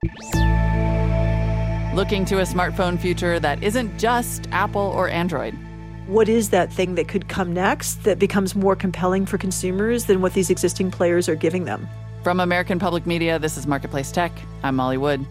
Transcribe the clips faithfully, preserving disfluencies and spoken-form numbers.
Looking to a smartphone future that isn't just Apple or Android. What is that thing that could come next that becomes more compelling for consumers than what these existing players are giving them? From American Public Media, this is Marketplace Tech. I'm Molly Wood.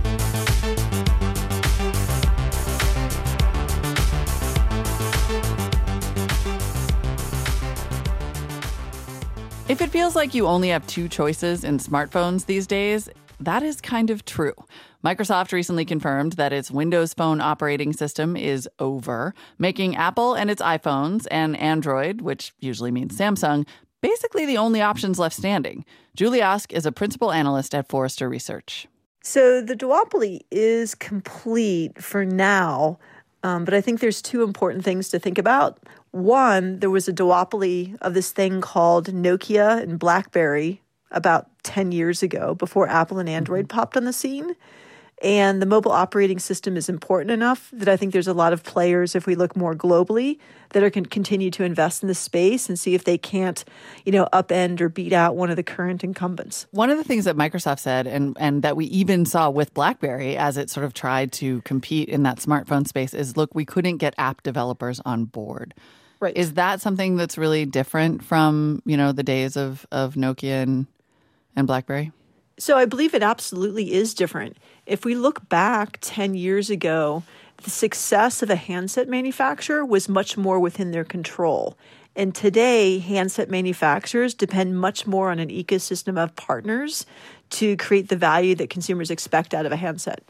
If it feels like you only have two choices in smartphones these days, that is kind of true. Microsoft recently confirmed that its Windows Phone operating system is over, making Apple and its iPhones and Android, which usually means Samsung, basically the only options left standing. Julie Osk is a principal analyst at Forrester Research. So the duopoly is complete for now, um, but I think there's two important things to think about. One, there was a duopoly of this thing called Nokia and BlackBerry about ten years ago before Apple and Android mm-hmm. popped on the scene. And the mobile operating system is important enough that I think there's a lot of players, if we look more globally, that are going to continue to invest in this space and see if they can't, you know, upend or beat out one of the current incumbents. One of the things that Microsoft said, and, and that we even saw with BlackBerry as it sort of tried to compete in that smartphone space, is, look, we couldn't get app developers on board. Right. Is that something that's really different from, you know, the days of, of Nokia and, and BlackBerry? So I believe it absolutely is different. If we look back ten years ago, the success of a handset manufacturer was much more within their control. And today, handset manufacturers depend much more on an ecosystem of partners to create the value that consumers expect out of a handset.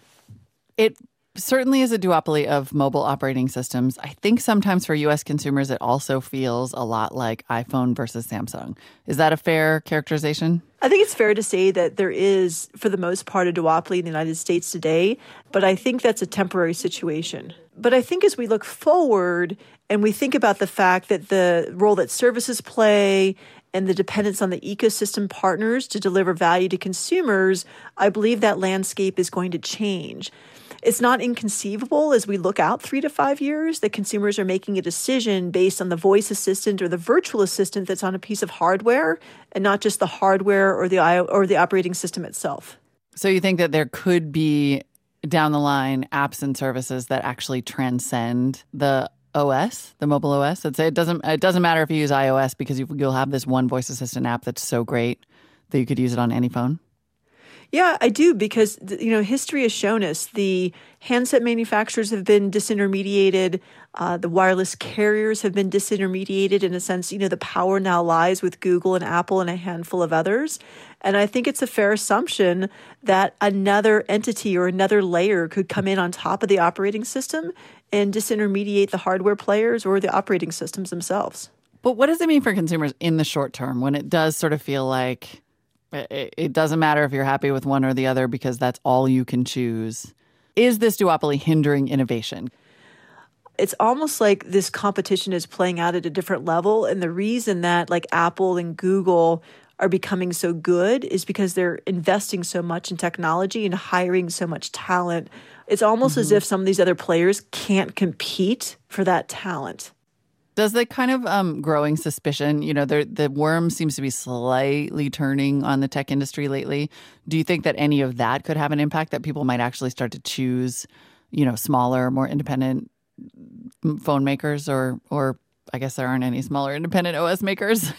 It certainly is a duopoly of mobile operating systems. I think sometimes for U S consumers, it also feels a lot like iPhone versus Samsung. Is that a fair characterization? I think it's fair to say that there is, for the most part, a duopoly in the United States today, but I think that's a temporary situation. But I think as we look forward and we think about the fact that the role that services play and the dependence on the ecosystem partners to deliver value to consumers, I believe that landscape is going to change. It's not inconceivable as we look out three to five years that consumers are making a decision based on the voice assistant or the virtual assistant that's on a piece of hardware and not just the hardware or the or the operating system itself. So you think that there could be down the line apps and services that actually transcend the O S, the mobile O S? It's, it doesn't it doesn't matter if you use iOS because you, you'll have this one voice assistant app that's so great that you could use it on any phone? Yeah, I do, because, you know, history has shown us the handset manufacturers have been disintermediated. Uh, the wireless carriers have been disintermediated. In a sense, you know, the power now lies with Google and Apple and a handful of others. And I think it's a fair assumption that another entity or another layer could come in on top of the operating system and disintermediate the hardware players or the operating systems themselves. But what does it mean for consumers in the short term when it does sort of feel like it doesn't matter if you're happy with one or the other because that's all you can choose? Is this duopoly hindering innovation? It's almost like this competition is playing out at a different level. And the reason that like Apple and Google are becoming so good is because they're investing so much in technology and hiring so much talent. It's almost mm-hmm. as if some of these other players can't compete for that talent. Does the kind of um, growing suspicion, you know, the, the worm seems to be slightly turning on the tech industry lately. Do you think that any of that could have an impact, that people might actually start to choose, you know, smaller, more independent phone makers, or, or I guess there aren't any smaller independent O S makers?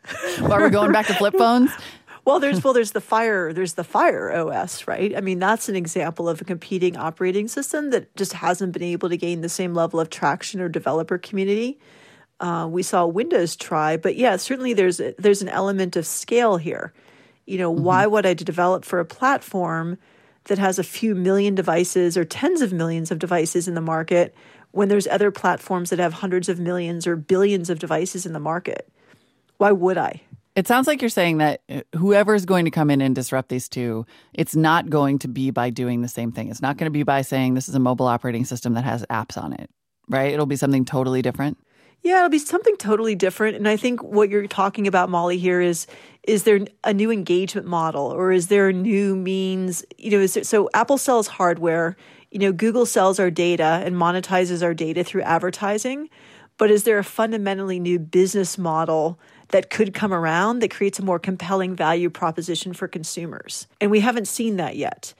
Are we going back to flip phones? Well, there's well, there's the Fire, there's the Fire O S, right? I mean, that's an example of a competing operating system that just hasn't been able to gain the same level of traction or developer community. Uh, we saw Windows try, but yeah, certainly there's a, there's an element of scale here. You know, mm-hmm. why would I develop for a platform that has a few million devices or tens of millions of devices in the market when there's other platforms that have hundreds of millions or billions of devices in the market? Why would I? It sounds like you're saying that whoever is going to come in and disrupt these two, it's not going to be by doing the same thing. It's not going to be by saying this is a mobile operating system that has apps on it, right? It'll be something totally different. Yeah, it'll be something totally different. And I think what you're talking about, Molly, here is, is there a new engagement model, or is there a new means? You know, is there, so Apple sells hardware, you know, Google sells our data and monetizes our data through advertising. But is there a fundamentally new business model that could come around that creates a more compelling value proposition for consumers? And we haven't seen that yet.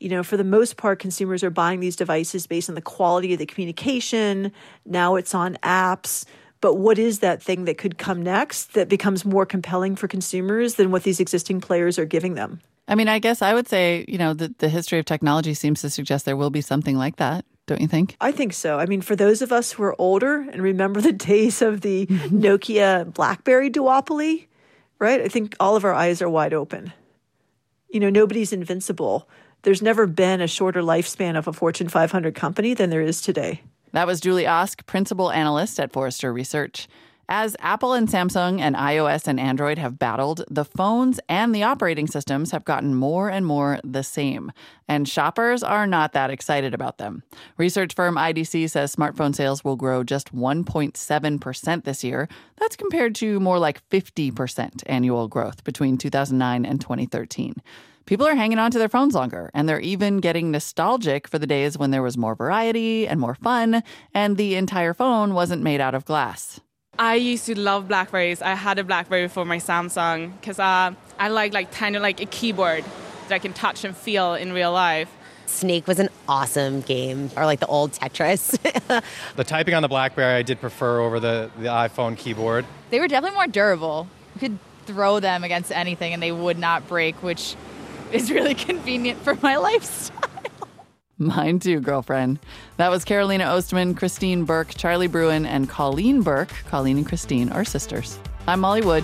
You know, for the most part, consumers are buying these devices based on the quality of the communication. Now it's on apps. But what is that thing that could come next that becomes more compelling for consumers than what these existing players are giving them? I mean, I guess I would say, you know, the, the history of technology seems to suggest there will be something like that. Don't you think? I think so. I mean, for those of us who are older and remember the days of the Nokia BlackBerry duopoly, right? I think all of our eyes are wide open. You know, nobody's invincible. There's never been a shorter lifespan of a Fortune five hundred company than there is today. That was Julie Osk, principal analyst at Forrester Research. As Apple and Samsung and iOS and Android have battled, the phones and the operating systems have gotten more and more the same. And shoppers are not that excited about them. Research firm I D C says smartphone sales will grow just one point seven percent this year. That's compared to more like fifty percent annual growth between two thousand nine and twenty thirteen. People are hanging on to their phones longer, and they're even getting nostalgic for the days when there was more variety and more fun, and the entire phone wasn't made out of glass. I used to love BlackBerries. I had a BlackBerry before my Samsung because uh, I like like kind of like a keyboard that I can touch and feel in real life. Snake was an awesome game, or like the old Tetris. The typing on the BlackBerry I did prefer over the, the iPhone keyboard. They were definitely more durable. You could throw them against anything and they would not break, which is really convenient for my lifestyle. Mine too, girlfriend. That was Carolina Ostman, Christine Burke, Charlie Bruin, and Colleen Burke. Colleen and Christine are sisters. I'm Molly Wood.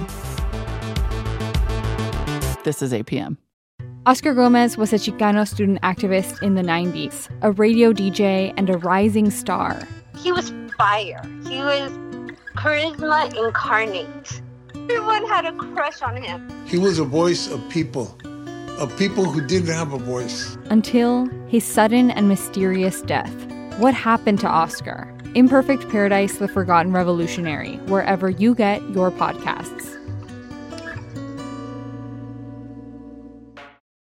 This is A P M. Oscar Gomez was a Chicano student activist in the nineties, a radio D J, and a rising star. He was fire. He was charisma incarnate. Everyone had a crush on him. He was a voice of people. Of people who didn't have a voice. Until his sudden and mysterious death. What happened to Oscar? Imperfect Paradise, The Forgotten Revolutionary, wherever you get your podcasts.